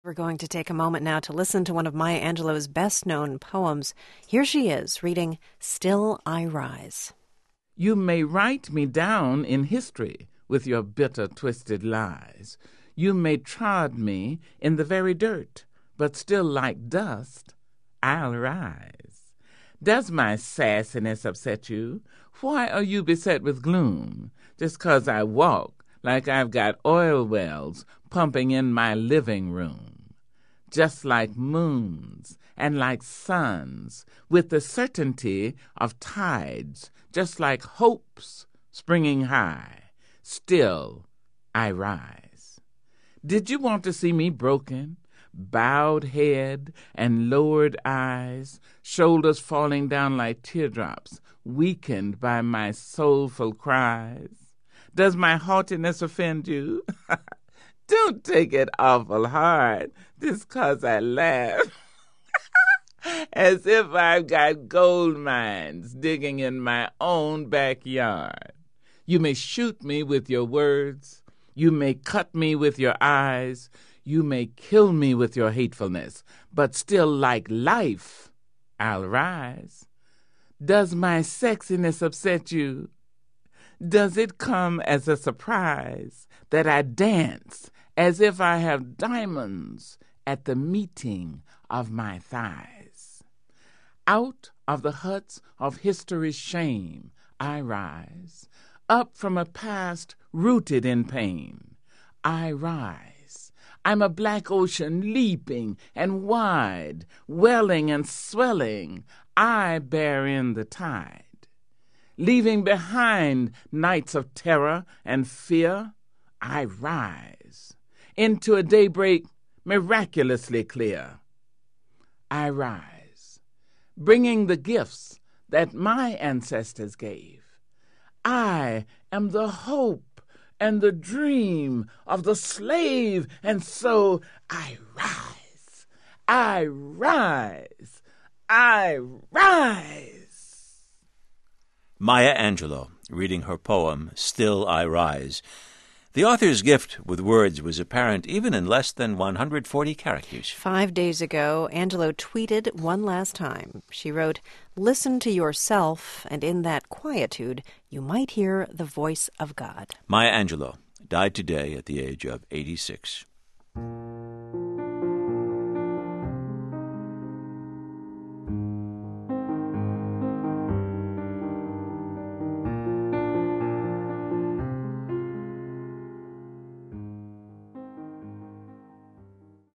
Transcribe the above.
We're going to take a moment now to listen to one of Maya Angelou's best-known poems. Here she is, reading Still I Rise. You may write me down in history with your bitter, twisted lies. You may trod me in the very dirt, but still like dust, I'll rise. Does my sassiness upset you? Why are you beset with gloom? Just 'cause I walk like I've got oil wells pumping in my living room. Just like moons and like suns, with the certainty of tides, just like hopes springing high, still I rise. Did you want to see me broken, bowed head and lowered eyes, shoulders falling down like teardrops, weakened by my soulful cries? Does my haughtiness offend you? Don't take it awful hard, just 'cause I laugh. As if I've got gold mines digging in my own backyard. You may shoot me with your words. You may cut me with your eyes. You may kill me with your hatefulness. But still, like life, I'll rise. Does my sexiness upset you? Does it come as a surprise that I dance as if I have diamonds at the meeting of my thighs? Out of the huts of history's shame I rise, up from a past rooted in pain. I rise. I'm a black ocean leaping and wide, welling and swelling. I bear in the tide. Leaving behind nights of terror and fear, I rise into a daybreak miraculously clear. I rise, bringing the gifts that my ancestors gave. I am the hope and the dream of the slave, and so I rise, I rise, I rise. Maya Angelou, reading her poem, Still I Rise. The author's gift with words was apparent even in less than 140 characters. 5 days ago, Angelou tweeted one last time. She wrote, "Listen to yourself, and in that quietude, you might hear the voice of God." Maya Angelou died today at the age of 86.